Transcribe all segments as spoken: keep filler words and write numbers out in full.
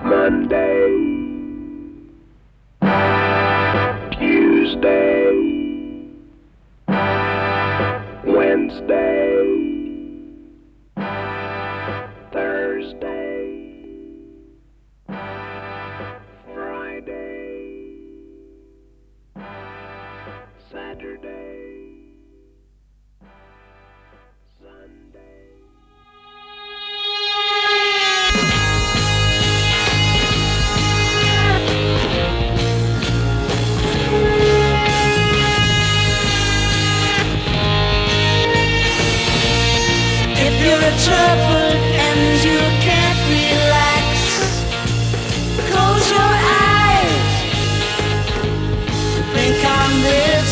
Monday, Tuesday, Wednesday, Thursday, Friday, Saturday, Sunday. If you're troubled and you can't relax, close your eyes, think on this.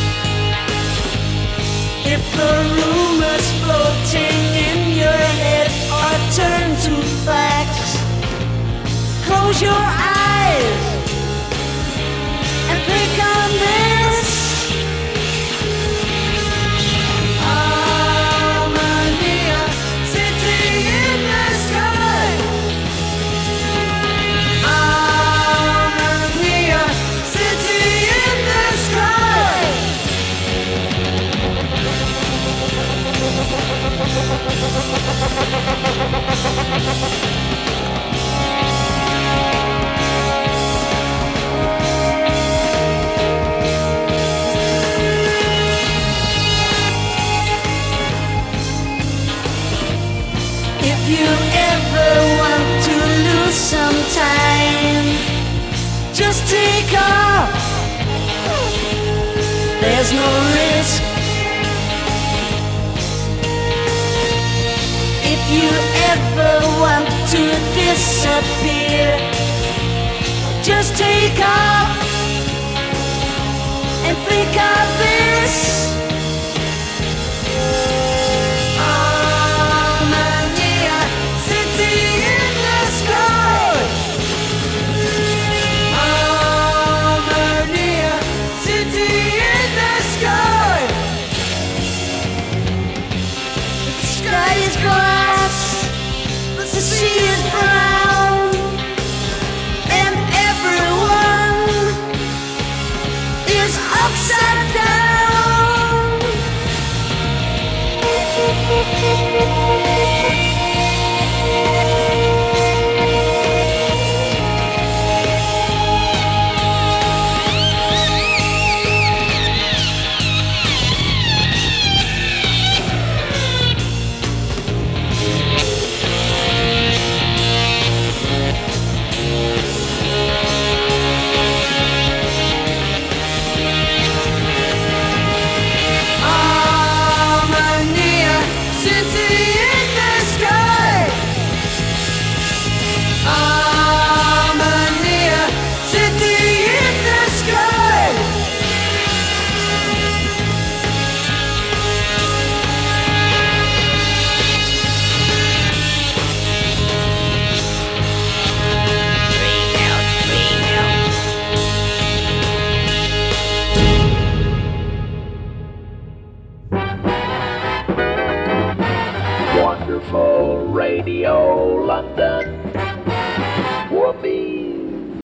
If the rumors floating in your head are turned to facts, close your eyes and think on this. Harmonia sitting in the sky. Harmonia sitting in the sky. If you ever want to lose some time, just take off. There's no risk. If you